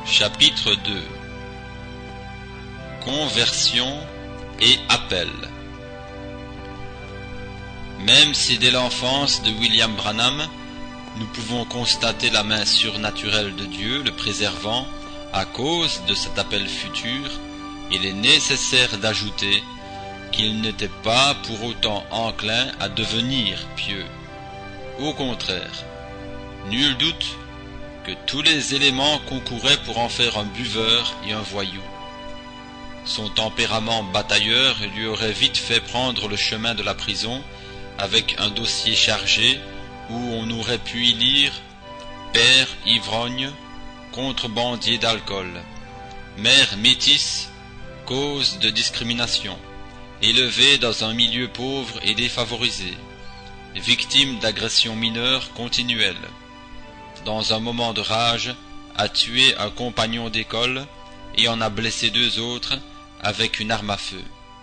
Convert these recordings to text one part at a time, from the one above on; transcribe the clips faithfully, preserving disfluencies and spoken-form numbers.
Chapitre deux. Conversion et appel. Même si dès l'enfance de William Branham, nous pouvons constater la main surnaturelle de Dieu le préservant à cause de cet appel futur, il est nécessaire d'ajouter qu'il n'était pas pour autant enclin à devenir pieux. Au contraire, nul doute que tous les éléments concouraient pour en faire un buveur et un voyou. Son tempérament batailleur lui aurait vite fait prendre le chemin de la prison avec un dossier chargé où on aurait pu y lire « Père ivrogne, contrebandier d'alcool, mère métisse, cause de discrimination, élevé dans un milieu pauvre et défavorisé, victime d'agressions mineures continuelles. Dans un moment de rage, a tué un compagnon d'école et en a blessé deux autres avec une arme à feu.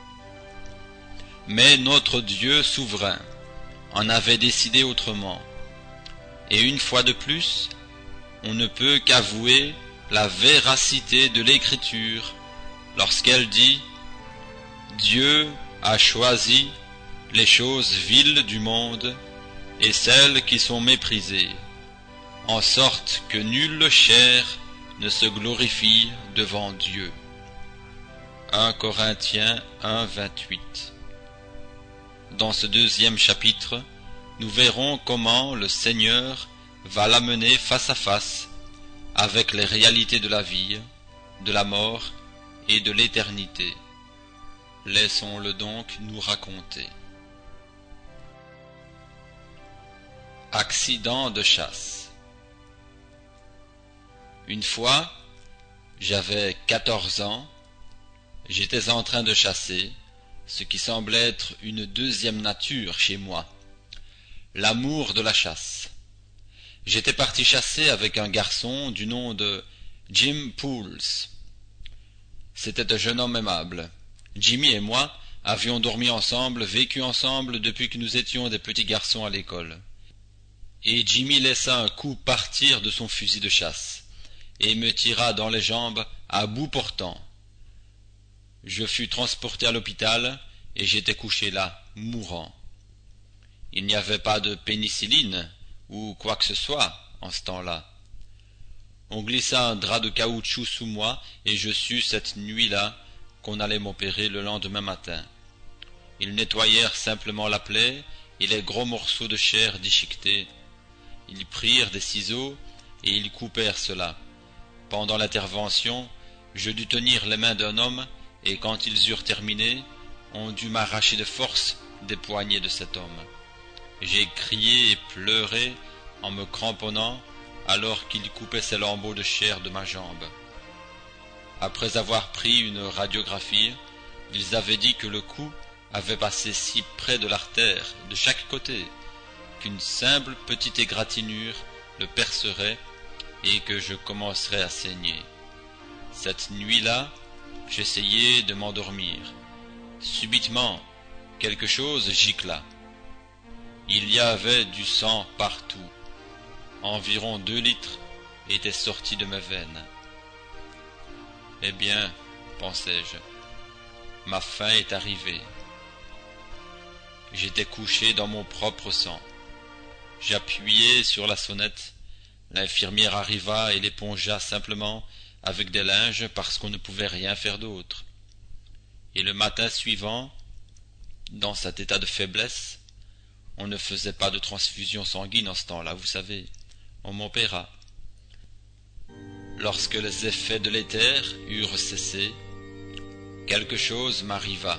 Mais notre Dieu souverain en avait décidé autrement. Et une fois de plus, on ne peut qu'avouer la véracité de l'Écriture lorsqu'elle dit « Dieu a choisi les choses viles du monde et celles qui sont méprisées, en sorte que nulle chair ne se glorifie devant Dieu. » un Corinthiens un, vingt-huit. Dans ce deuxième chapitre, nous verrons comment le Seigneur va l'amener face à face avec les réalités de la vie, de la mort et de l'éternité. Laissons-le donc nous raconter. Accident de chasse. Une fois, j'avais quatorze ans, j'étais en train de chasser, ce qui semble être une deuxième nature chez moi, l'amour de la chasse. J'étais parti chasser avec un garçon du nom de Jim Pools. C'était un jeune homme aimable. Jimmy et moi avions dormi ensemble, vécu ensemble depuis que nous étions des petits garçons à l'école. Et Jimmy laissa un coup partir de son fusil de chasse et me tira dans les jambes à bout portant. Je fus transporté à l'hôpital et j'étais couché là, mourant. Il n'y avait pas de pénicilline ou quoi que ce soit en ce temps-là. On glissa un drap de caoutchouc sous moi et je sus cette nuit-là qu'on allait m'opérer le lendemain matin. Ils nettoyèrent simplement la plaie et les gros morceaux de chair déchiquetés. Ils prirent des ciseaux et ils coupèrent cela. Pendant l'intervention, je dus tenir les mains d'un homme et quand ils eurent terminé, on dut m'arracher de force des poignets de cet homme. J'ai crié et pleuré en me cramponnant alors qu'ils coupaient ces lambeaux de chair de ma jambe. Après avoir pris une radiographie, ils avaient dit que le coup avait passé si près de l'artère de chaque côté qu'une simple petite égratignure le percerait et que je commencerais à saigner. Cette nuit-là, j'essayais de m'endormir. Subitement, quelque chose gicla. Il y avait du sang partout. Environ deux litres étaient sortis de mes veines. Eh bien, pensai-je, ma fin est arrivée. J'étais couché dans mon propre sang. J'appuyai sur la sonnette. L'infirmière arriva et l'épongea simplement avec des linges parce qu'on ne pouvait rien faire d'autre. Et le matin suivant, dans cet état de faiblesse, on ne faisait pas de transfusion sanguine en ce temps-là, vous savez, on m'opéra. Lorsque les effets de l'éther eurent cessé, quelque chose m'arriva.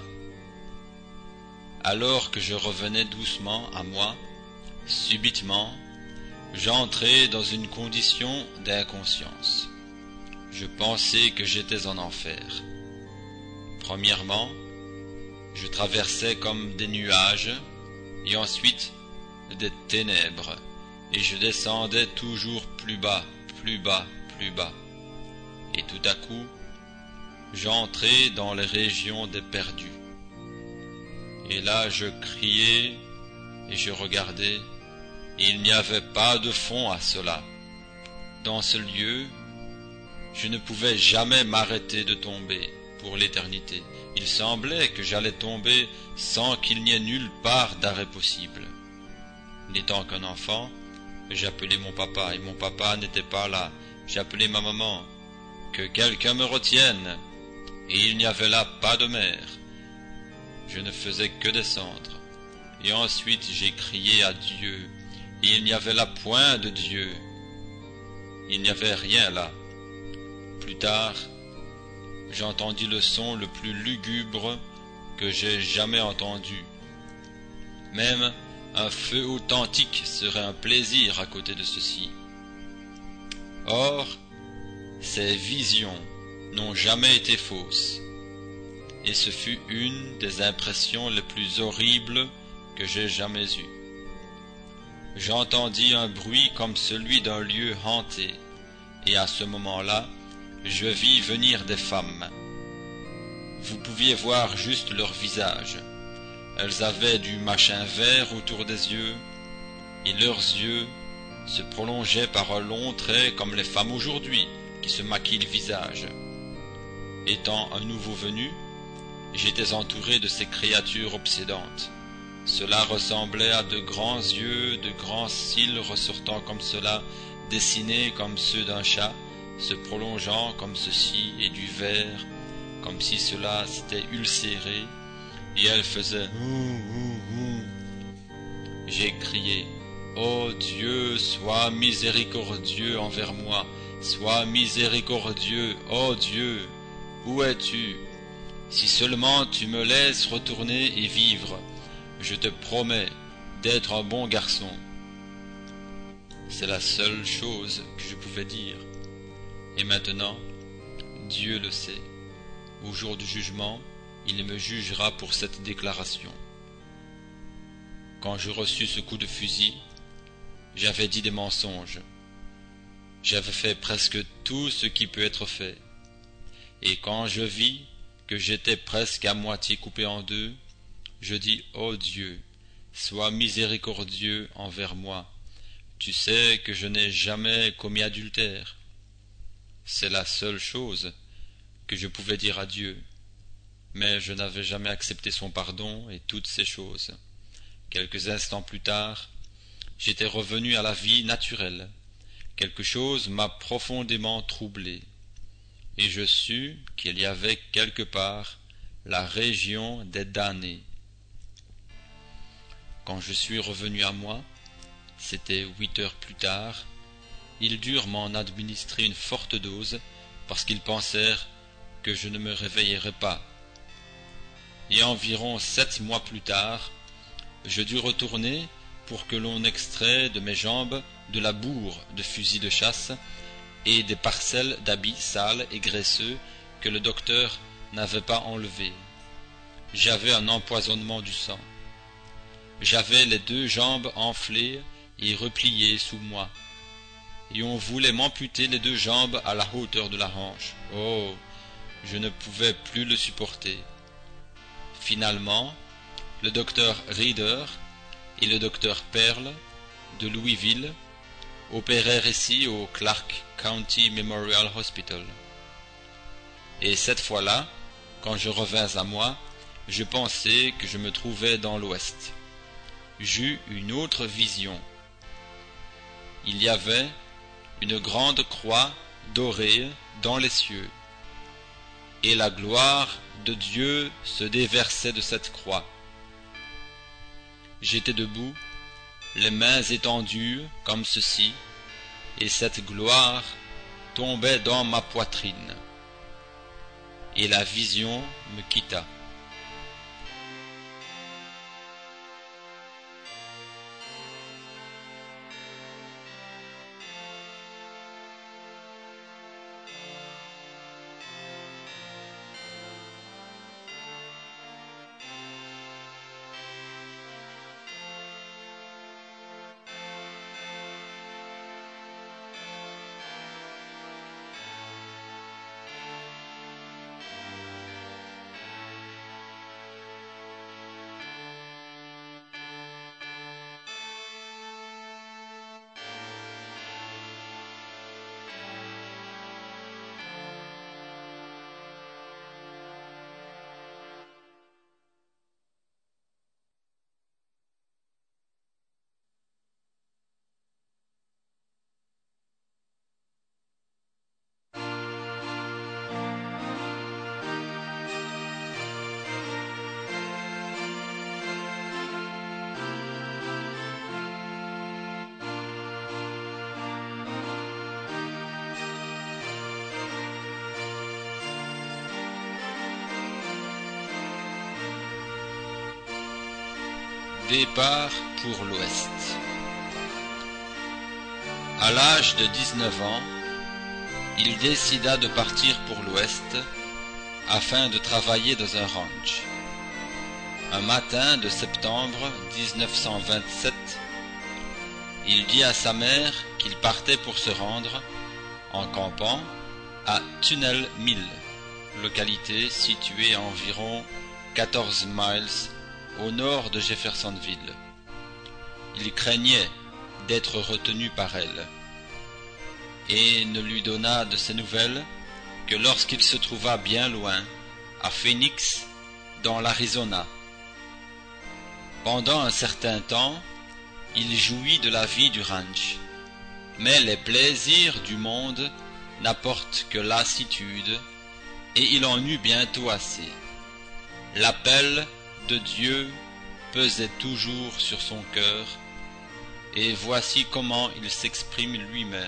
Alors que je revenais doucement à moi, subitement, j'entrai dans une condition d'inconscience. Je pensais que j'étais en enfer. Premièrement, je traversais comme des nuages, et ensuite des ténèbres, et je descendais toujours plus bas, plus bas, plus bas. Et tout à coup, j'entrai dans les régions des perdus. Et là je criai, et je regardais, et il n'y avait pas de fond à cela. Dans ce lieu, Je ne pouvais jamais m'arrêter de tomber pour l'éternité. Il semblait que j'allais tomber sans qu'il n'y ait nulle part d'arrêt possible. N'étant qu'un enfant, j'appelais mon papa, et mon papa n'était pas là. J'appelais ma maman. Que quelqu'un me retienne. Et il n'y avait là pas de mère. Je ne faisais que descendre. Et ensuite j'ai crié à Dieu, et il n'y avait là point de Dieu. Il n'y avait rien là. Plus tard, j'entendis le son le plus lugubre que j'ai jamais entendu. Même un feu authentique serait un plaisir à côté de ceci. Or, ces visions n'ont jamais été fausses, et ce fut une des impressions les plus horribles que j'ai jamais eues. J'entendis un bruit comme celui d'un lieu hanté, et à ce moment-là, je vis venir des femmes. Vous pouviez voir juste leur visage. Elles avaient du machin vert autour des yeux, et leurs yeux se prolongeaient par un long trait comme les femmes aujourd'hui qui se maquillent le visage. Étant un nouveau venu, j'étais entouré de ces créatures obsédantes. Cela ressemblait à de grands yeux, de grands cils ressortant comme cela, dessinés comme ceux d'un chat, se prolongeant comme ceci, et du vert, comme si cela s'était ulcéré, et elle faisait hou hou hou. J'ai crié, ô Dieu, sois miséricordieux envers moi, sois miséricordieux, ô Dieu, où es-tu? Si seulement tu me laisses retourner et vivre, je te promets d'être un bon garçon. C'est la seule chose que je pouvais dire. Et maintenant, Dieu le sait. Au jour du jugement, il me jugera pour cette déclaration. Quand je reçus ce coup de fusil, j'avais dit des mensonges. J'avais fait presque tout ce qui peut être fait. Et quand je vis que j'étais presque à moitié coupé en deux, je dis, ô Dieu, sois miséricordieux envers moi. Tu sais que je n'ai jamais commis adultère. C'est la seule chose que je pouvais dire à Dieu. Mais je n'avais jamais accepté son pardon et toutes ces choses. Quelques instants plus tard, j'étais revenu à la vie naturelle. Quelque chose m'a profondément troublé. Et je sus qu'il y avait quelque part la région des damnés. Quand je suis revenu à moi, c'était huit heures plus tard, ils durent m'en administrer une forte dose parce qu'ils pensèrent que je ne me réveillerais pas. Et environ sept mois plus tard, je dus retourner pour que l'on extrait de mes jambes de la bourre de fusil de chasse et des parcelles d'habits sales et graisseux que le docteur n'avait pas enlevés. J'avais un empoisonnement du sang. J'avais les deux jambes enflées et repliées sous moi, et on voulait m'amputer les deux jambes à la hauteur de la hanche. Oh, je ne pouvais plus le supporter. Finalement, le docteur Reeder et le docteur Pearl de Louisville opérèrent ici au Clark County Memorial Hospital. Et cette fois-là, quand je revins à moi, je pensais que je me trouvais dans l'Ouest. J'eus une autre vision. Il y avait une grande croix dorée dans les cieux, et la gloire de Dieu se déversait de cette croix. J'étais debout, les mains étendues comme ceci, et cette gloire tombait dans ma poitrine, et la vision me quitta. Départ pour l'Ouest. À l'âge de dix-neuf ans, il décida de partir pour l'Ouest afin de travailler dans un ranch. Un matin de septembre mille neuf cent vingt-sept, il dit à sa mère qu'il partait pour se rendre, en campant, à Tunnel Mill, localité située à environ quatorze miles au nord de Jeffersonville. Il craignait d'être retenu par elle, et ne lui donna de ses nouvelles que lorsqu'il se trouva bien loin, à Phoenix, dans l'Arizona. Pendant un certain temps, il jouit de la vie du ranch, mais les plaisirs du monde n'apportent que lassitude, et il en eut bientôt assez. L'appel de Dieu pesait toujours sur son cœur, et voici comment il s'exprime lui-même.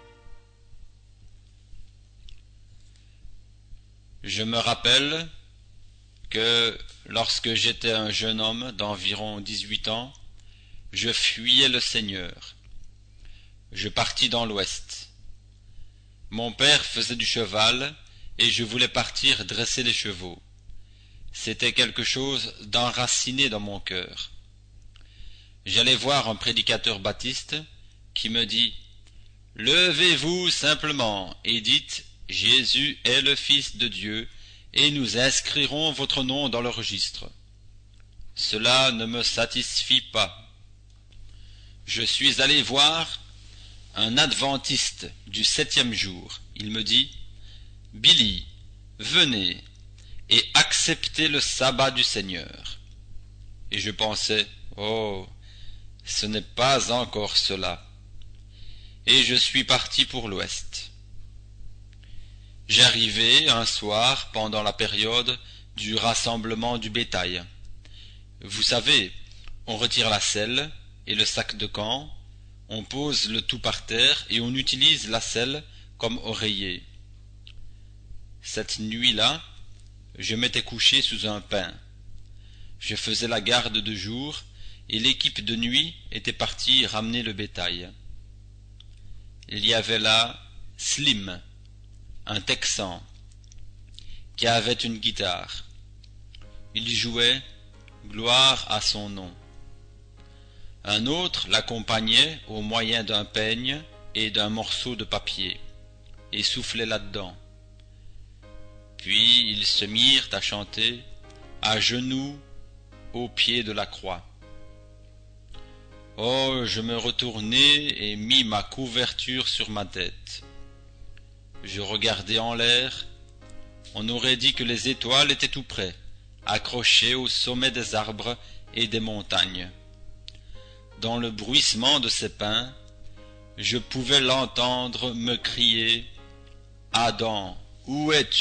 Je me rappelle que lorsque j'étais un jeune homme d'environ dix-huit ans, je fuyais le Seigneur. Je partis dans l'Ouest. Mon père faisait du cheval, et je voulais partir dresser les chevaux. C'était quelque chose d'enraciné dans mon cœur. J'allais voir un prédicateur baptiste qui me dit « Levez-vous simplement et dites « Jésus est le Fils de Dieu et nous inscrirons votre nom dans le registre. » Cela ne me satisfit pas. Je suis allé voir un adventiste du septième jour. Il me dit « Billy, venez et acceptez le sabbat du Seigneur. » Et je pensais « Oh, ce n'est pas encore cela. » Et je suis parti pour l'Ouest. J'arrivai un soir pendant la période du rassemblement du bétail. Vous savez, on retire la selle et le sac de camp, on pose le tout par terre et on utilise la selle comme oreiller. Cette nuit-là, je m'étais couché sous un pin. Je faisais la garde de jour et l'équipe de nuit était partie ramener le bétail. Il y avait là Slim, un Texan, qui avait une guitare. Il jouait « Gloire à son nom ». Un autre l'accompagnait au moyen d'un peigne et d'un morceau de papier, et soufflait là-dedans. Puis ils se mirent à chanter à genoux au pied de la croix. Oh, je me retournai et mis ma couverture sur ma tête. Je regardais en l'air. On aurait dit que les étoiles étaient tout près, accrochées au sommet des arbres et des montagnes. Dans le bruissement de ces pins, je pouvais l'entendre me crier « Adam, où es-tu »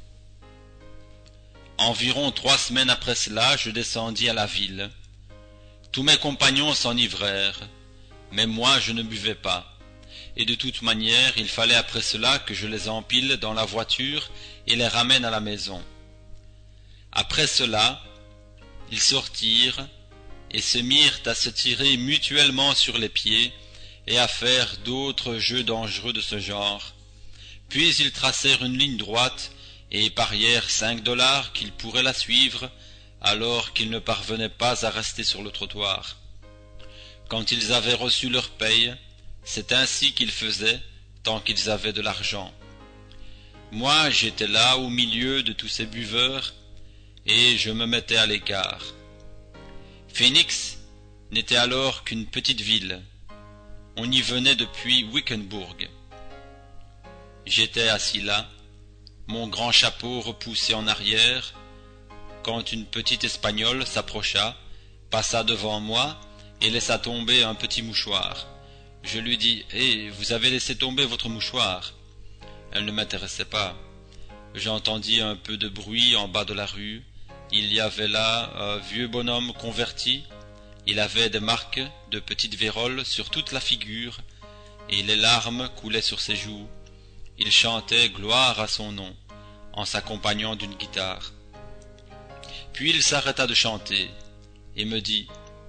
Environ trois semaines après cela, je descendis à la ville. Tous mes compagnons s'enivrèrent, mais moi je ne buvais pas. Et de toute manière, il fallait après cela que je les empile dans la voiture et les ramène à la maison. Après cela, ils sortirent et se mirent à se tirer mutuellement sur les pieds et à faire d'autres jeux dangereux de ce genre. Puis ils tracèrent une ligne droite et parièrent cinq dollars qu'ils pourraient la suivre alors qu'ils ne parvenaient pas à rester sur le trottoir. Quand ils avaient reçu leur paye, c'est ainsi qu'ils faisaient tant qu'ils avaient de l'argent. Moi, j'étais là au milieu de tous ces buveurs et je me mettais à l'écart. Phoenix n'était alors qu'une petite ville. On y venait depuis Wickenburg. J'étais assis là, mon grand chapeau repoussé en arrière, quand une petite Espagnole s'approcha, passa devant moi et laissa tomber un petit mouchoir. Je lui dis « Hé, vous avez laissé tomber votre mouchoir ?» Elle ne m'intéressait pas. J'entendis un peu de bruit en bas de la rue. Il y avait là un vieux bonhomme converti. Il avait des marques de petites véroles sur toute la figure, et les larmes coulaient sur ses joues. Il chantait gloire à son nom, en s'accompagnant d'une guitare. Puis il s'arrêta de chanter, et me dit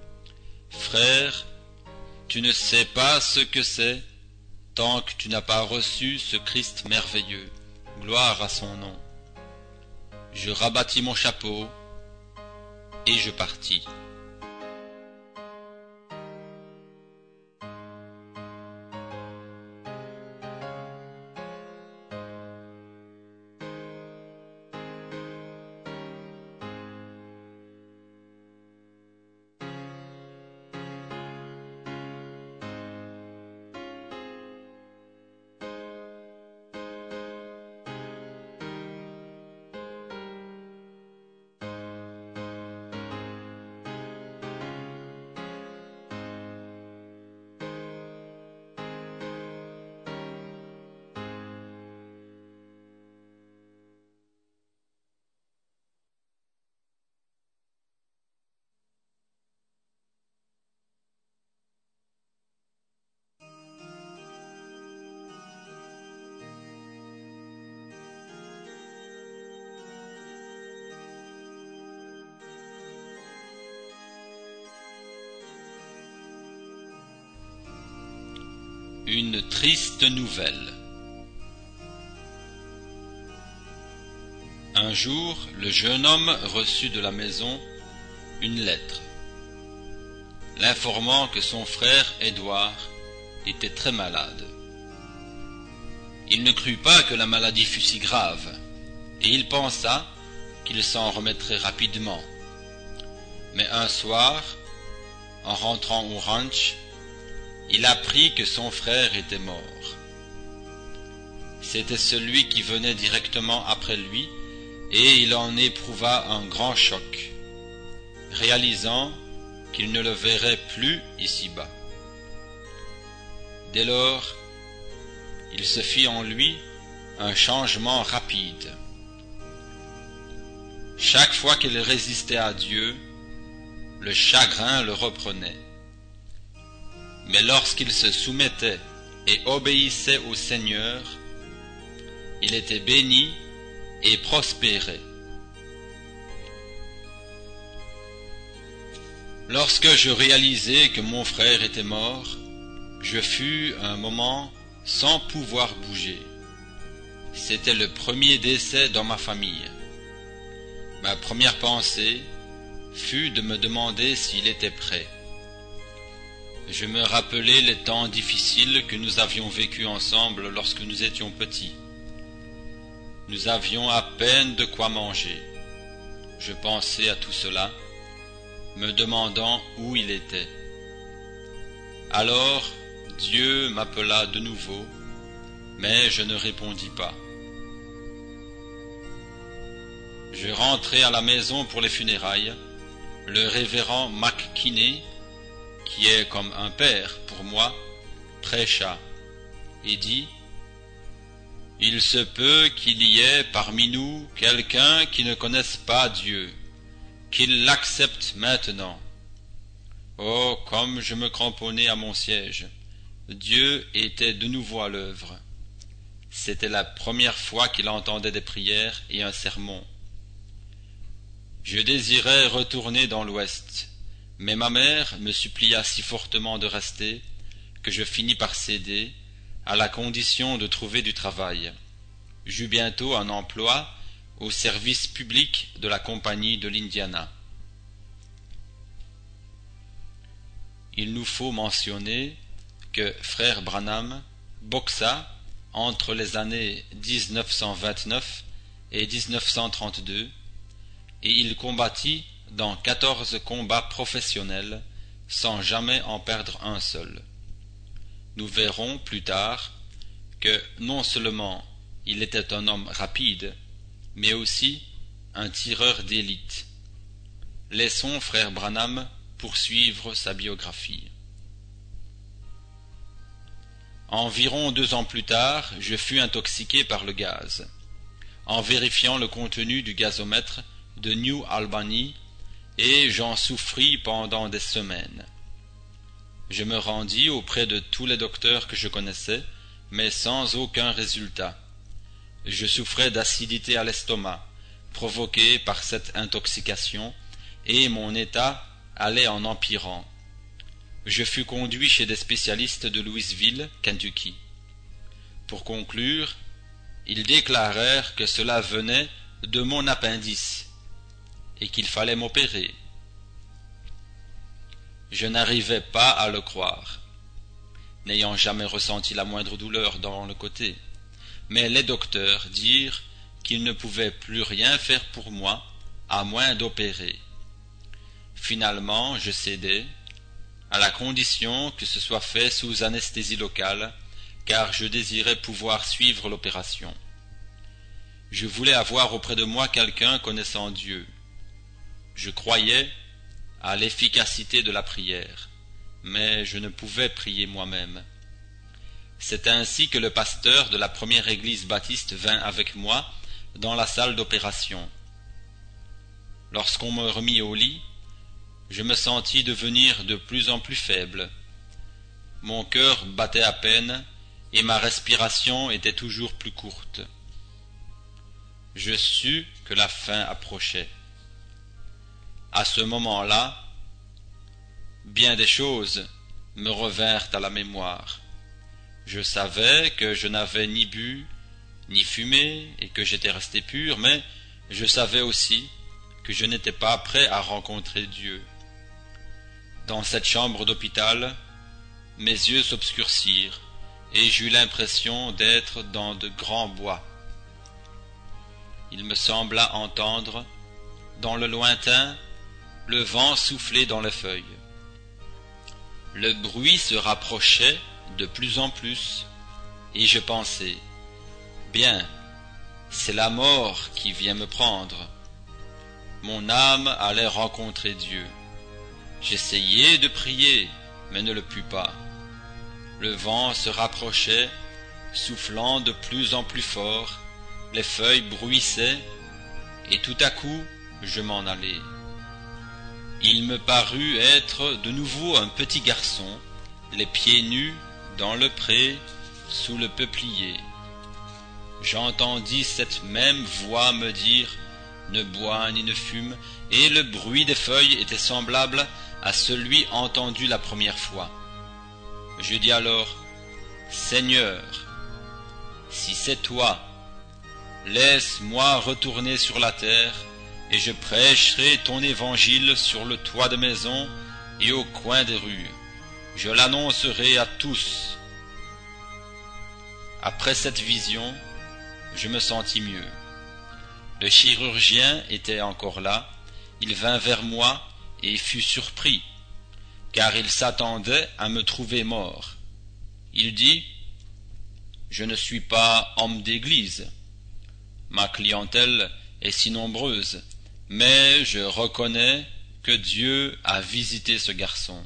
Frère, tu ne sais pas ce que c'est tant que tu n'as pas reçu ce Christ merveilleux. Gloire à son nom. Je rabattis mon chapeau et je partis. Une triste nouvelle. Un jour, le jeune homme reçut de la maison une lettre, l'informant que son frère Édouard était très malade. Il ne crut pas que la maladie fût si grave, et il pensa qu'il s'en remettrait rapidement. Mais un soir, en rentrant au ranch, il apprit que son frère était mort. C'était celui qui venait directement après lui, et il en éprouva un grand choc, réalisant qu'il ne le verrait plus ici-bas. Dès lors, il se fit en lui un changement rapide. Chaque fois qu'il résistait à Dieu, le chagrin le reprenait. Mais lorsqu'il se soumettait et obéissait au Seigneur, il était béni et prospérait. Lorsque je réalisai que mon frère était mort, je fus un moment sans pouvoir bouger. C'était le premier décès dans ma famille. Ma première pensée fut de me demander s'il était prêt. Je me rappelais les temps difficiles que nous avions vécus ensemble lorsque nous étions petits. Nous avions à peine de quoi manger. Je pensais à tout cela, me demandant où il était. Alors Dieu m'appela de nouveau, mais je ne répondis pas. Je rentrai à la maison pour les funérailles. Le révérend McKinney, qui est comme un père pour moi, prêcha et dit: « Il se peut qu'il y ait parmi nous quelqu'un qui ne connaisse pas Dieu, qu'il l'accepte maintenant. » Oh, comme je me cramponnais à mon siège! Dieu était de nouveau à l'œuvre. C'était la première fois qu'il entendait des prières et un sermon. Je désirais retourner dans l'Ouest, mais ma mère me supplia si fortement de rester que je finis par céder, à la condition de trouver du travail. J'eus bientôt un emploi au service public de la compagnie de l'Indiana. Il nous faut mentionner que frère Branham boxa entre les années dix-neuf cent vingt-neuf et dix-neuf cent trente-deux, et il combattit dans quatorze combats professionnels sans jamais en perdre un seul. Nous verrons plus tard que non seulement il était un homme rapide, mais aussi un tireur d'élite. Laissons frère Branham poursuivre sa biographie. Environ deux ans plus tard, je fus intoxiqué par le gaz. En vérifiant le contenu du gazomètre de New Albany, et j'en souffris pendant des semaines. Je me rendis auprès de tous les docteurs que je connaissais, mais sans aucun résultat. Je souffrais d'acidité à l'estomac, provoquée par cette intoxication, et mon état allait en empirant. je fus conduit chez des spécialistes de Louisville, Kentucky. Pour conclure, ils déclarèrent que cela venait de mon appendice et qu'il fallait m'opérer. Je n'arrivais pas à le croire, n'ayant jamais ressenti la moindre douleur dans le côté, mais les docteurs dirent qu'ils ne pouvaient plus rien faire pour moi, à moins d'opérer. Finalement, je cédai, à la condition que ce soit fait sous anesthésie locale, car je désirais pouvoir suivre l'opération. Je voulais avoir auprès de moi quelqu'un connaissant Dieu. Je croyais à l'efficacité de la prière, mais je ne pouvais prier moi-même. C'est ainsi que le pasteur de la première église baptiste vint avec moi dans la salle d'opération. Lorsqu'on me remit au lit, je me sentis devenir de plus en plus faible. Mon cœur battait à peine et ma respiration était toujours plus courte. Je sus que la fin approchait. À ce moment-là, bien des choses me revinrent à la mémoire. Je savais que je n'avais ni bu, ni fumé, et que j'étais resté pur, mais je savais aussi que je n'étais pas prêt à rencontrer Dieu. Dans cette chambre d'hôpital, mes yeux s'obscurcirent, et j'eus l'impression d'être dans de grands bois. Il me sembla entendre, dans le lointain, le vent souffler dans les feuilles. Le bruit se rapprochait de plus en plus, et je pensais, bien, c'est la mort qui vient me prendre. Mon âme allait rencontrer Dieu. J'essayai de prier, mais ne le pus pas. Le vent se rapprochait, soufflant de plus en plus fort, les feuilles bruissaient, et tout à coup, je m'en allai. Il me parut être de nouveau un petit garçon, les pieds nus, dans le pré, sous le peuplier. J'entendis cette même voix me dire « Ne bois ni ne fume », et le bruit des feuilles était semblable à celui entendu la première fois. Je dis alors « Seigneur, si c'est toi, laisse-moi retourner sur la terre, et je prêcherai ton évangile sur le toit de maison et au coin des rues. Je l'annoncerai à tous. » Après cette vision, je me sentis mieux. Le chirurgien était encore là. Il vint vers moi et fut surpris, car il s'attendait à me trouver mort. Il dit « Je ne suis pas homme d'église. Ma clientèle est si nombreuse, mais je reconnais que Dieu a visité ce garçon.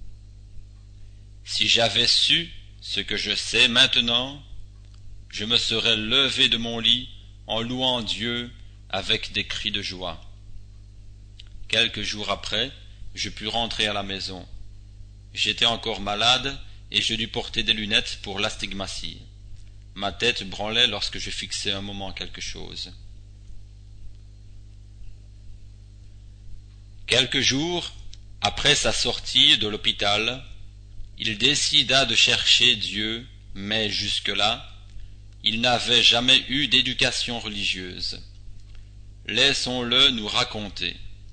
Si j'avais su ce que je sais maintenant, je me serais levé de mon lit en louant Dieu avec des cris de joie. » Quelques jours après, je pus rentrer à la maison. J'étais encore malade et je dus porter des lunettes pour l'astigmatie. Ma tête branlait lorsque je fixais un moment quelque chose. Quelques jours après sa sortie de l'hôpital, il décida de chercher Dieu, mais jusque-là, il n'avait jamais eu d'éducation religieuse. Laissons-le nous raconter.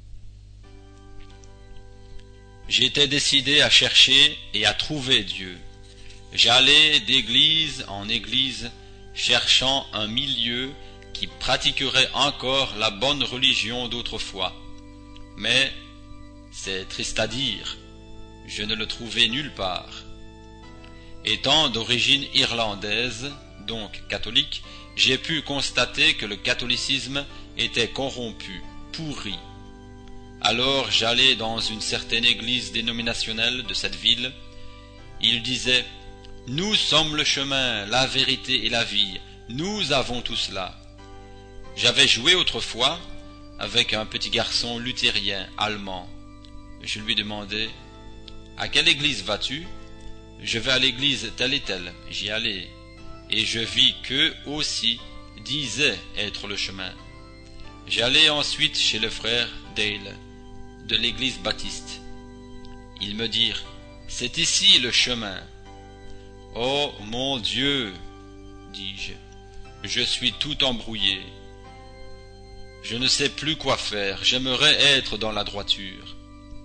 J'étais décidé à chercher et à trouver Dieu. J'allais d'église en église, cherchant un milieu qui pratiquerait encore la bonne religion d'autrefois. Mais, c'est triste à dire, je ne le trouvais nulle part. Étant d'origine irlandaise, donc catholique, j'ai pu constater que le catholicisme était corrompu, pourri. Alors j'allai dans une certaine église dénominationnelle de cette ville. Il disait « Nous sommes le chemin, la vérité et la vie, nous avons tout cela. » J'avais joué autrefois avec un petit garçon luthérien allemand. Je lui demandai « À quelle église vas-tu ?»« Je vais à l'église telle et telle. » J'y allai, et je vis qu'eux aussi disaient être le chemin. J'allai ensuite chez le frère Dale, de l'église baptiste. Ils me dirent C'est ici le chemin. Oh mon Dieu, dis-je, je suis tout embrouillé. Je ne sais plus quoi faire, j'aimerais être dans la droiture.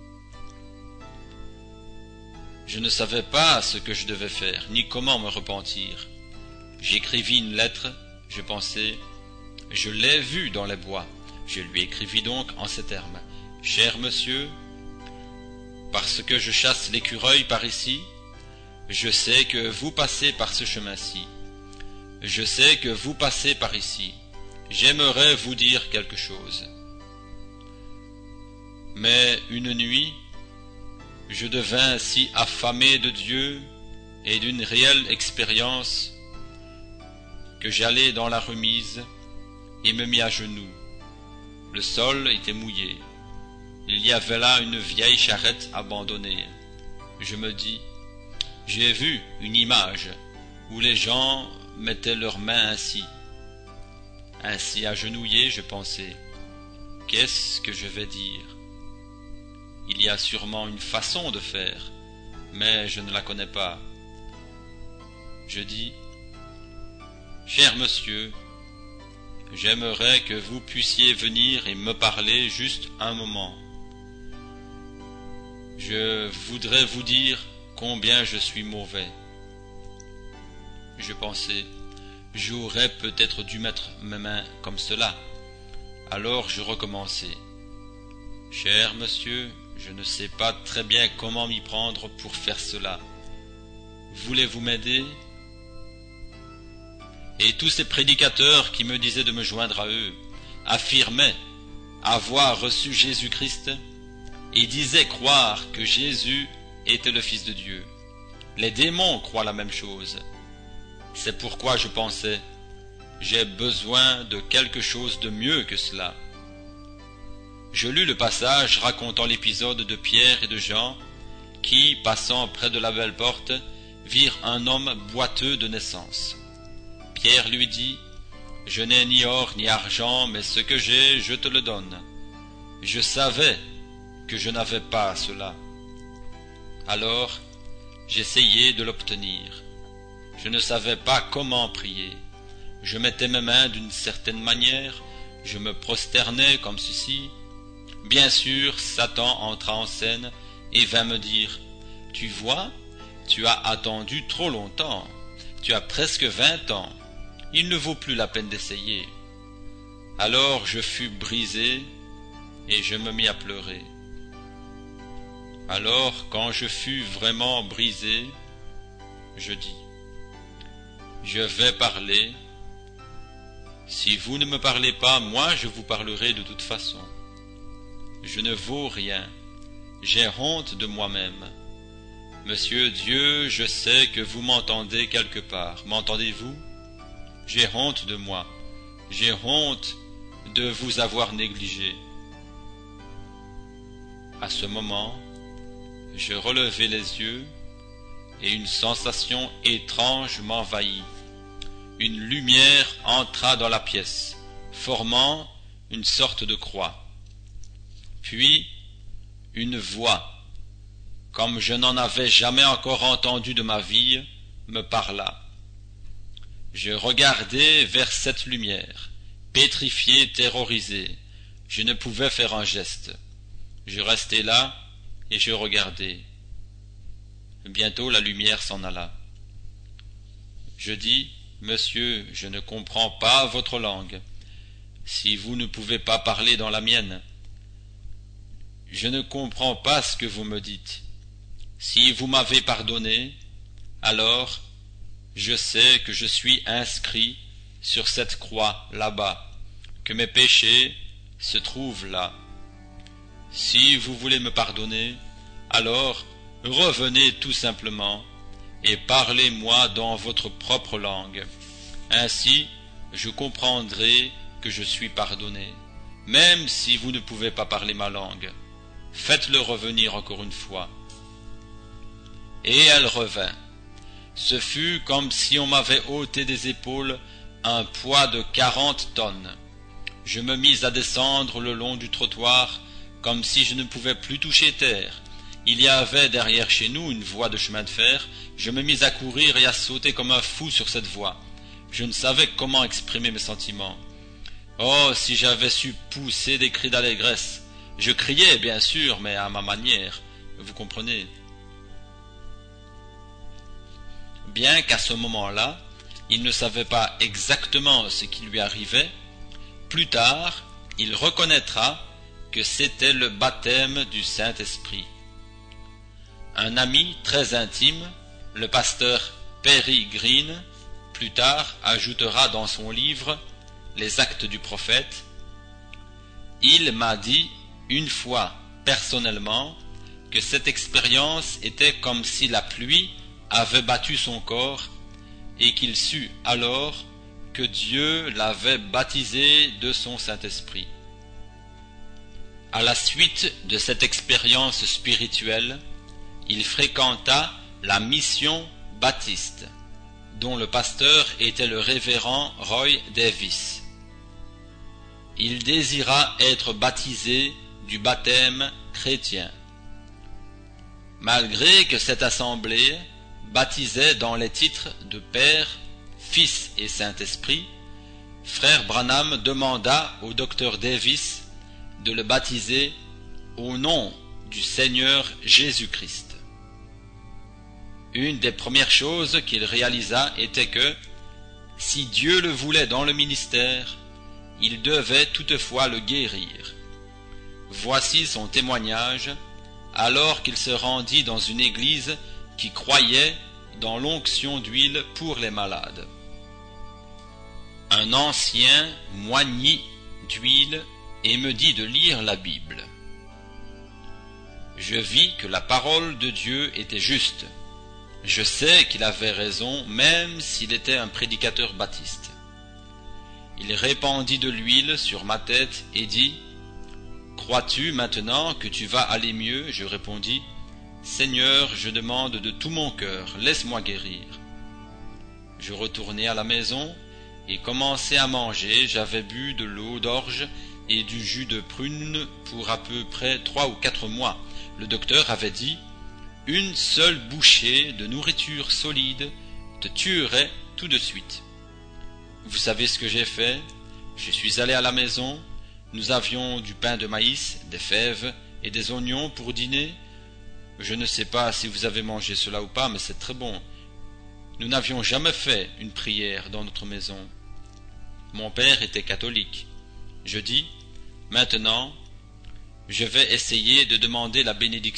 Je ne savais pas ce que je devais faire, ni comment me repentir. J'écrivis une lettre, je pensais, je l'ai vu dans les bois. Je lui écrivis donc en ces termes. Cher monsieur, parce que je chasse l'écureuil par ici, je sais que vous passez par ce chemin-ci. Je sais que vous passez par ici. J'aimerais vous dire quelque chose. Mais une nuit, je devins si affamé de Dieu et d'une réelle expérience que j'allai dans la remise et me mis à genoux. Le sol était mouillé. Il y avait là une vieille charrette abandonnée. Je me dis, j'ai vu une image où les gens mettaient leurs mains ainsi. Ainsi agenouillés, je pensais, qu'est-ce que je vais dire? Il y a sûrement une façon de faire, mais je ne la connais pas. Je dis, cher monsieur, j'aimerais que vous puissiez venir et me parler juste un moment. Je voudrais vous dire combien je suis mauvais. Je pensais, j'aurais peut-être dû mettre mes mains comme cela. Alors je recommençai. Cher monsieur, je ne sais pas très bien comment m'y prendre pour faire cela. Voulez-vous m'aider? Et tous ces prédicateurs qui me disaient de me joindre à eux affirmaient avoir reçu Jésus-Christ et disaient croire que Jésus était le Fils de Dieu. Les démons croient la même chose. C'est pourquoi je pensais, j'ai besoin de quelque chose de mieux que cela. Je lus le passage racontant l'épisode de Pierre et de Jean qui, passant près de la belle porte, virent un homme boiteux de naissance. Pierre lui dit, « Je n'ai ni or ni argent, mais ce que j'ai, je te le donne. » Je savais que je n'avais pas cela. Alors, j'essayai de l'obtenir. Je ne savais pas comment prier. Je mettais mes mains d'une certaine manière, je me prosternais comme ceci. Bien sûr, Satan entra en scène et vint me dire, « Tu vois, tu as attendu trop longtemps, tu as presque vingt ans, il ne vaut plus la peine d'essayer. » Alors je fus brisé et je me mis à pleurer. Alors, quand je fus vraiment brisé, je dis, « Je vais parler. Si vous ne me parlez pas, moi je vous parlerai de toute façon. Je ne vaux rien. J'ai honte de moi-même. Monsieur Dieu, je sais que vous m'entendez quelque part. M'entendez-vous? J'ai honte de moi. J'ai honte de vous avoir négligé. » À ce moment, je relevai les yeux et une sensation étrange m'envahit. Une lumière entra dans la pièce, formant une sorte de croix. Puis, une voix, comme je n'en avais jamais encore entendu de ma vie, me parla. Je regardai vers cette lumière, pétrifié, terrorisé. Je ne pouvais faire un geste. Je restai là et je regardai. Bientôt la lumière s'en alla. Je dis, « Monsieur, je ne comprends pas votre langue. Si vous ne pouvez pas parler dans la mienne, je ne comprends pas ce que vous me dites. Si vous m'avez pardonné, alors je sais que je suis inscrit sur cette croix là-bas, que mes péchés se trouvent là. Si vous voulez me pardonner, alors revenez tout simplement et parlez-moi dans votre propre langue. Ainsi, je comprendrai que je suis pardonné, même si vous ne pouvez pas parler ma langue. Faites-le revenir encore une fois. » Et elle revint. Ce fut comme si on m'avait ôté des épaules un poids de quarante tonnes. Je me mis à descendre le long du trottoir comme si je ne pouvais plus toucher terre, Il y avait derrière chez nous une voie de chemin de fer. Je me mis à courir et à sauter comme un fou sur cette voie. Je ne savais comment exprimer mes sentiments. Oh, si j'avais su pousser des cris d'allégresse. Je criais, bien sûr, mais à ma manière. Vous comprenez? Bien qu'à ce moment-là, il ne savait pas exactement ce qui lui arrivait, plus tard, il reconnaîtra que c'était le baptême du Saint-Esprit. Un ami très intime, le pasteur Perry Green, plus tard ajoutera dans son livre « Les actes du prophète » : « Il m'a dit une fois personnellement que cette expérience était comme si la pluie avait battu son corps et qu'il sut alors que Dieu l'avait baptisé de son Saint-Esprit. » À la suite de cette expérience spirituelle, il fréquenta la mission baptiste, dont le pasteur était le révérend Roy Davis. Il désira être baptisé du baptême chrétien. Malgré que cette assemblée baptisait dans les titres de Père, Fils et Saint-Esprit, frère Branham demanda au docteur Davis de le baptiser au nom du Seigneur Jésus-Christ. Une des premières choses qu'il réalisa était que, si Dieu le voulait dans le ministère, il devait toutefois le guérir. Voici son témoignage, alors qu'il se rendit dans une église qui croyait dans l'onction d'huile pour les malades. Un ancien m'oignit d'huile et me dit de lire la Bible. Je vis que la parole de Dieu était juste. Je sais qu'il avait raison, même s'il était un prédicateur baptiste. Il répandit de l'huile sur ma tête et dit : « Crois-tu maintenant que tu vas aller mieux ?» Je répondis : « Seigneur, je demande de tout mon cœur, laisse-moi guérir. » Je retournai à la maison et commençai à manger. J'avais bu de l'eau d'orge et du jus de prune pour à peu près trois ou quatre mois. Le docteur avait dit : « Une seule bouchée de nourriture solide te tuerait tout de suite. » Vous savez ce que j'ai fait? Je suis allé à la maison. Nous avions du pain de maïs, des fèves et des oignons pour dîner. Je ne sais pas si vous avez mangé cela ou pas, mais c'est très bon. Nous n'avions jamais fait une prière dans notre maison. Mon père était catholique. Je dis : « Maintenant, je vais essayer de demander la bénédiction. »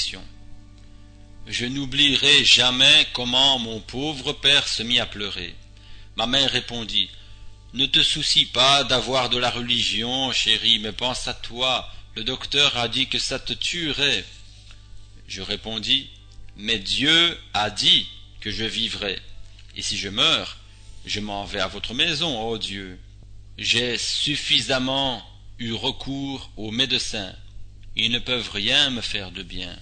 Je n'oublierai jamais comment mon pauvre père se mit à pleurer. Ma mère répondit : « Ne te soucie pas d'avoir de la religion, chérie, mais pense à toi. Le docteur a dit que ça te tuerait. » Je répondis : « Mais Dieu a dit que je vivrais. Et si je meurs, je m'en vais à votre maison, ô Dieu. » J'ai suffisamment eu recours aux médecins. Ils ne peuvent rien me faire de bien.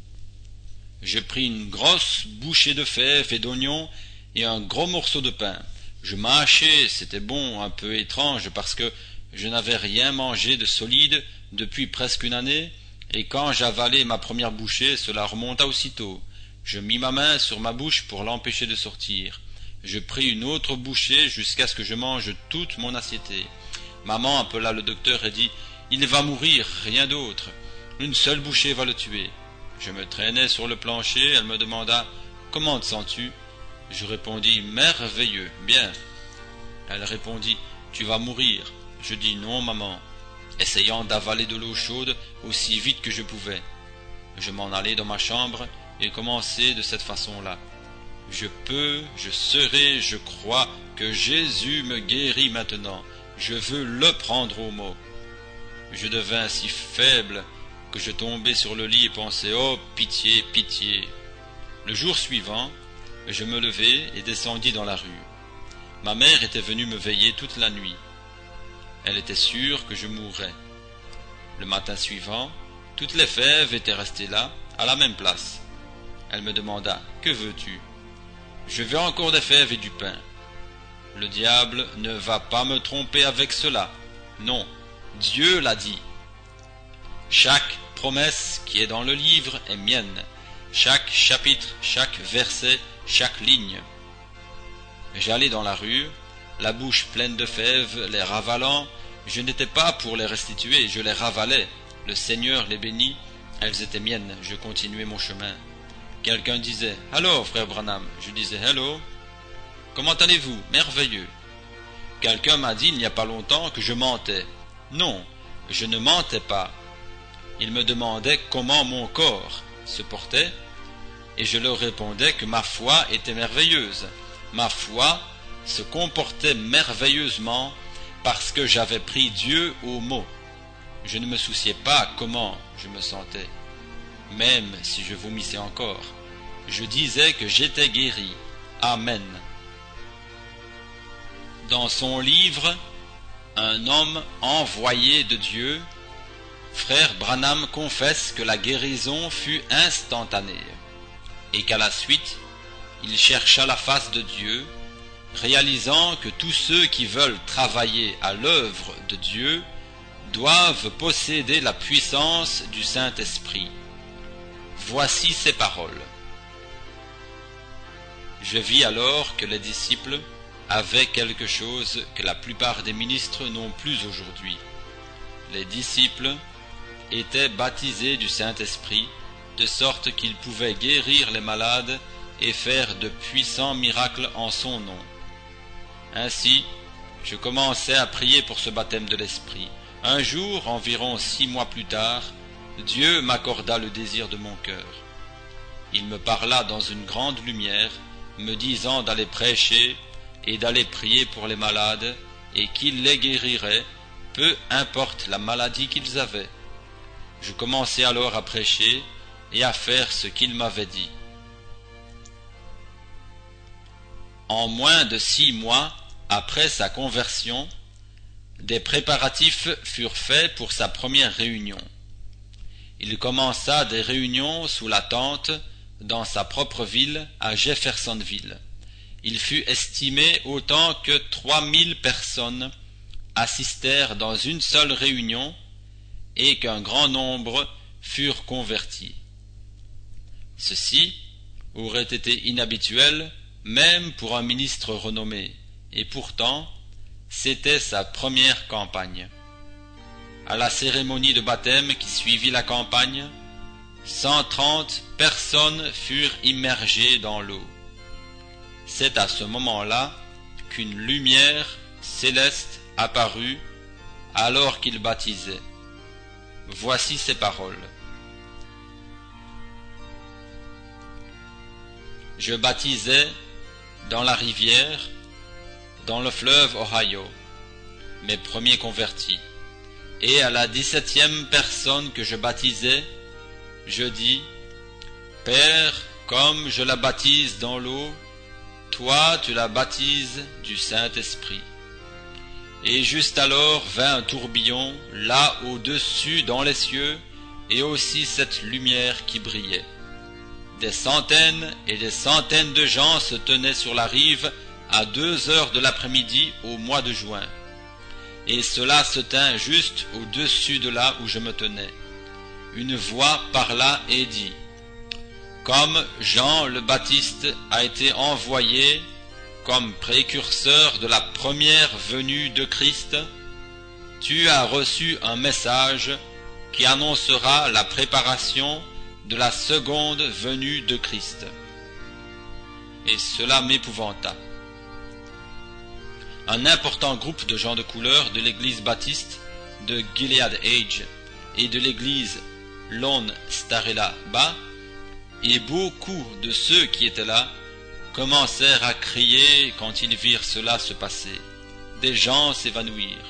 Je pris une grosse bouchée de fèves et d'oignons et un gros morceau de pain. Je mâchais, c'était bon, un peu étrange, parce que je n'avais rien mangé de solide depuis presque une année, et quand j'avalai ma première bouchée, cela remonta aussitôt. Je mis ma main sur ma bouche pour l'empêcher de sortir. Je pris une autre bouchée jusqu'à ce que je mange toute mon assiette. Maman appela le docteur et dit : « Il va mourir, rien d'autre. Une seule bouchée va le tuer. » Je me traînais sur le plancher, elle me demanda : « Comment te sens-tu » Je répondis : « Merveilleux, bien. » Elle répondit : « Tu vas mourir. » Je dis : « Non, maman », essayant d'avaler de l'eau chaude aussi vite que je pouvais. Je m'en allai dans ma chambre et commençai de cette façon-là. Je peux, je serai, je crois que Jésus me guérit maintenant. Je veux le prendre au mot. Je devins si faible que je tombai sur le lit et pensai : « Oh, pitié, pitié !» Le jour suivant, je me levai et descendis dans la rue. Ma mère était venue me veiller toute la nuit. Elle était sûre que je mourrais. Le matin suivant, toutes les fèves étaient restées là, à la même place. Elle me demanda : « Que veux-tu » ? Je veux encore des fèves et du pain. Le diable ne va pas me tromper avec cela. Non, Dieu l'a dit. Chaque promesse qui est dans le livre est mienne. chaque chapitre, chaque verset, chaque ligne. J'allais dans la rue, la bouche pleine de fèves, les ravalant. Je n'étais pas pour les restituer, je les ravalais. Le Seigneur les bénit, elles étaient miennes. Je continuais mon chemin. Quelqu'un disait « Allô, frère Branham ?» Je disais « Hello. Comment allez-vous? Merveilleux. » Quelqu'un m'a dit il n'y a pas longtemps que je mentais. Non, je ne mentais pas. Il me demandait comment mon corps se portait, et je leur répondais que ma foi était merveilleuse. Ma foi se comportait merveilleusement parce que j'avais pris Dieu au mot. Je ne me souciais pas comment je me sentais, même si je vomissais encore. Je disais que j'étais guéri. Amen. Dans son livre « Un homme envoyé de Dieu », frère Branham confesse que la guérison fut instantanée et qu'à la suite, il chercha la face de Dieu, réalisant que tous ceux qui veulent travailler à l'œuvre de Dieu doivent posséder la puissance du Saint-Esprit. Voici ces paroles. Je vis alors que les disciples avaient quelque chose que la plupart des ministres n'ont plus aujourd'hui. Les disciples étaient baptisés du Saint-Esprit, de sorte qu'ils pouvaient guérir les malades et faire de puissants miracles en son nom. Ainsi, je commençai à prier pour ce baptême de l'Esprit. Un jour, environ six mois plus tard, Dieu m'accorda le désir de mon cœur. Il me parla dans une grande lumière, me disant d'aller prêcher et d'aller prier pour les malades, et qu'il les guérirait, peu importe la maladie qu'ils avaient. Je commençai alors à prêcher et à faire ce qu'il m'avait dit. En moins de six mois après sa conversion, des préparatifs furent faits pour sa première réunion. Il commença des réunions sous la tente dans sa propre ville à Jeffersonville. Il fut estimé autant que trois mille personnes assistèrent dans une seule réunion et qu'un grand nombre furent convertis. Ceci aurait été inhabituel même pour un ministre renommé, et pourtant c'était sa première campagne. À la cérémonie de baptême qui suivit la campagne, cent trente personnes furent immergées dans l'eau. C'est à ce moment-là qu'une lumière céleste apparut alors qu'il baptisait. Voici ces paroles. Je baptisais dans la rivière, dans le fleuve Ohio, mes premiers convertis. Et à la dix-septième personne que je baptisais, je dis, Père, comme je la baptise dans l'eau, toi tu la baptises du Saint-Esprit. Et juste alors vint un tourbillon, là au-dessus dans les cieux, et aussi cette lumière qui brillait. Des centaines et des centaines de gens se tenaient sur la rive à deux heures de l'après-midi au mois de juin. Et cela se tint juste au-dessus de là où je me tenais. Une voix parla et dit, comme Jean le Baptiste a été envoyé comme précurseur de la première venue de Christ, tu as reçu un message qui annoncera la préparation de la seconde venue de Christ. Et cela m'épouvanta. Un important groupe de gens de couleur de l'église baptiste de Gilead Age et de l'église Lone Starella Ba, et beaucoup de ceux qui étaient là commencèrent à crier quand ils virent cela se passer. Des gens s'évanouirent.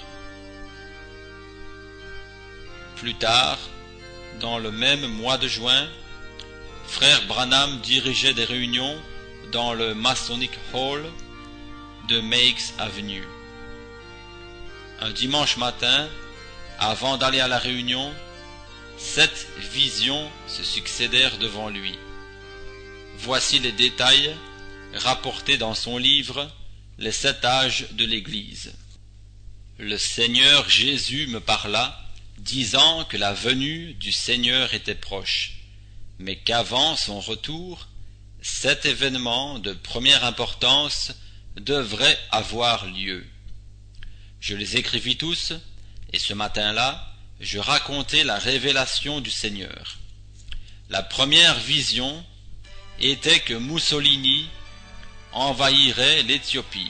Plus tard, dans le même mois de juin, frère Branham dirigeait des réunions dans le Masonic Hall de Meigs Avenue. Un dimanche matin, avant d'aller à la réunion, sept visions se succédèrent devant lui. Voici les détails rapportés dans son livre « Les sept âges de l'Église ». Le Seigneur Jésus me parla, disant que la venue du Seigneur était proche. mais qu'avant son retour, cet événement de première importance devrait avoir lieu. Je les écrivis tous, et ce matin-là, je racontai la révélation du Seigneur. La première vision était que Mussolini envahirait l'Éthiopie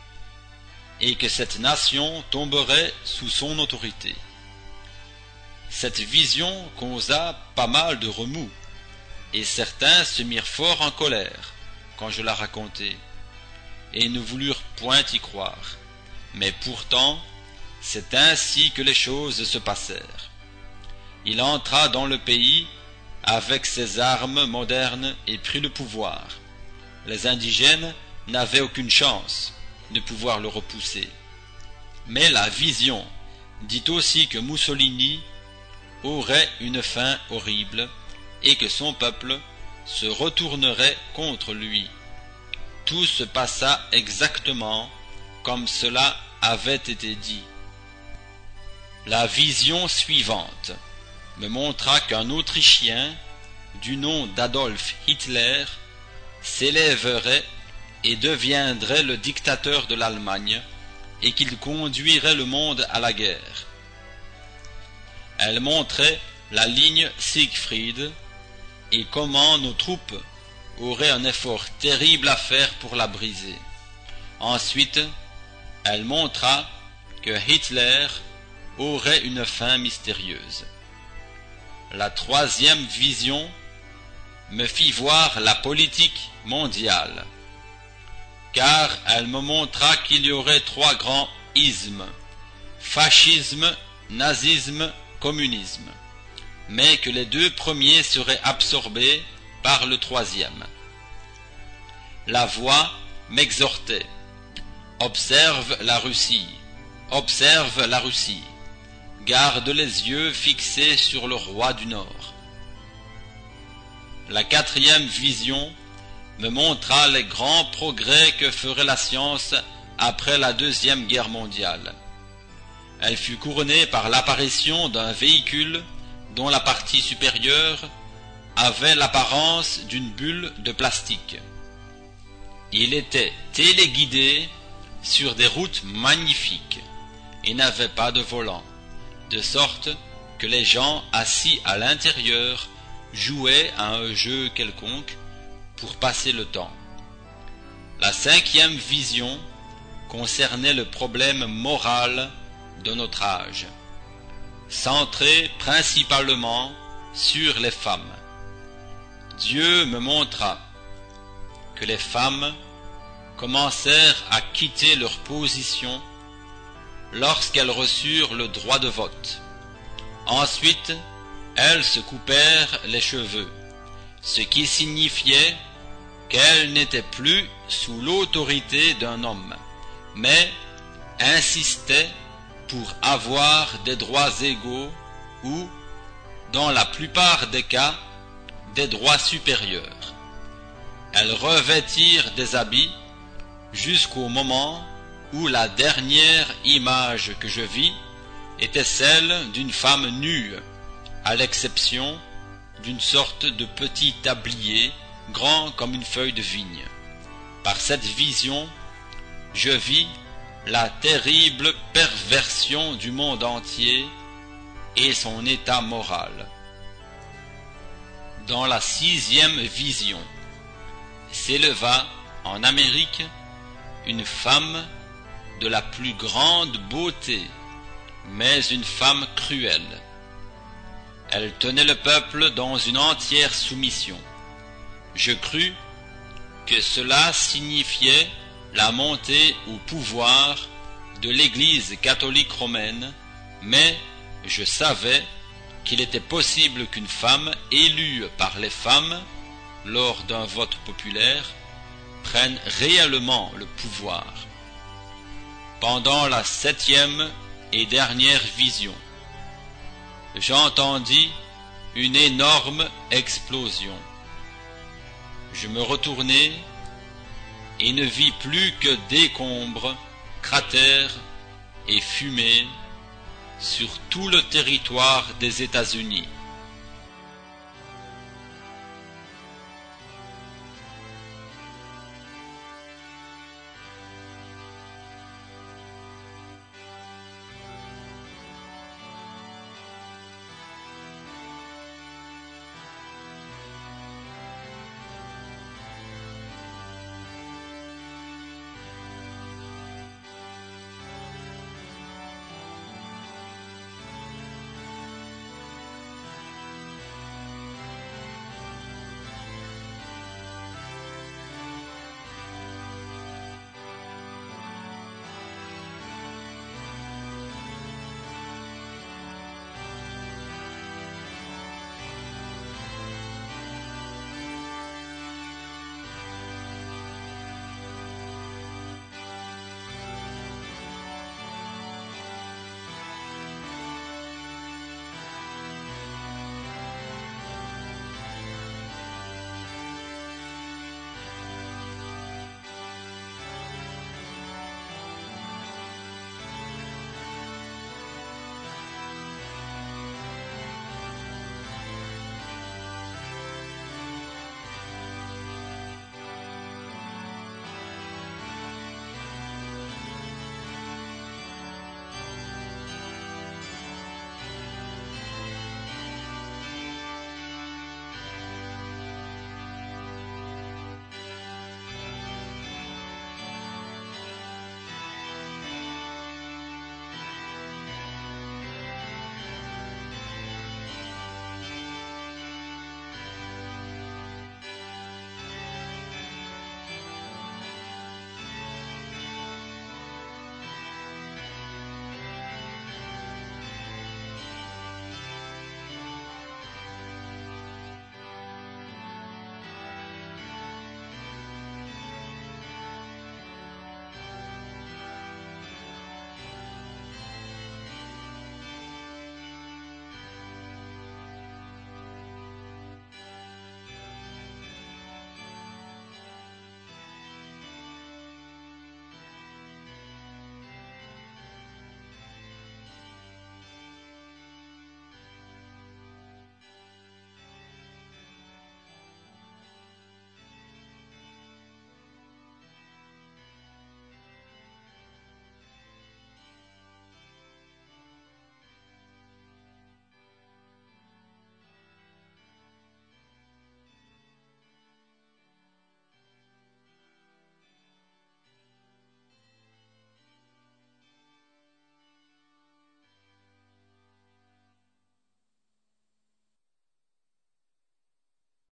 et que cette nation tomberait sous son autorité. Cette vision causa pas mal de remous, et certains se mirent fort en colère quand je la racontai, et ne voulurent point y croire. Mais pourtant, c'est ainsi que les choses se passèrent. Il entra dans le pays avec ses armes modernes et prit le pouvoir. Les indigènes n'avaient aucune chance de pouvoir le repousser. Mais la vision dit aussi que Mussolini aurait une fin horrible et que son peuple se retournerait contre lui. Tout se passa exactement comme cela avait été dit. La vision suivante me montra qu'un Autrichien du nom d'Adolf Hitler s'élèverait et deviendrait le dictateur de l'Allemagne et qu'il conduirait le monde à la guerre. Elle montrait la ligne Siegfried et comment nos troupes auraient un effort terrible à faire pour la briser. Ensuite, elle montra que Hitler aurait une fin mystérieuse. La troisième vision me fit voir la politique mondiale, car elle me montra qu'il y aurait trois grands ismes, fascisme, nazisme, communisme, mais que les deux premiers seraient absorbés par le troisième. La voix m'exhortait: observe la Russie, observe la Russie, garde les yeux fixés sur le roi du Nord. La quatrième vision me montra les grands progrès que ferait la science après la Deuxième Guerre mondiale. Elle fut couronnée par l'apparition d'un véhicule dont la partie supérieure avait l'apparence d'une bulle de plastique. Il était téléguidé sur des routes magnifiques et n'avait pas de volant, de sorte que les gens assis à l'intérieur jouaient à un jeu quelconque pour passer le temps. La cinquième vision concernait le problème moral de notre âge, centré principalement sur les femmes. Dieu me montra que les femmes commencèrent à quitter leur position lorsqu'elles reçurent le droit de vote. Ensuite, elles se coupèrent les cheveux, ce qui signifiait qu'elles n'étaient plus sous l'autorité d'un homme, mais insistaient pour avoir des droits égaux ou, dans la plupart des cas, des droits supérieurs. Elles revêtirent des habits jusqu'au moment où la dernière image que je vis était celle d'une femme nue, à l'exception d'une sorte de petit tablier grand comme une feuille de vigne. Par cette vision, je vis la terrible perversion du monde entier et son état moral. Dans la sixième vision, s'éleva en Amérique une femme de la plus grande beauté, mais une femme cruelle. Elle tenait le peuple dans une entière soumission. Je crus que cela signifiait la montée au pouvoir de l'Église catholique romaine, mais je savais qu'il était possible qu'une femme élue par les femmes lors d'un vote populaire prenne réellement le pouvoir. Pendant la septième et dernière vision, j'entendis une énorme explosion. Je me retournai et ne vis plus que décombres, cratères et fumée sur tout le territoire des États-Unis.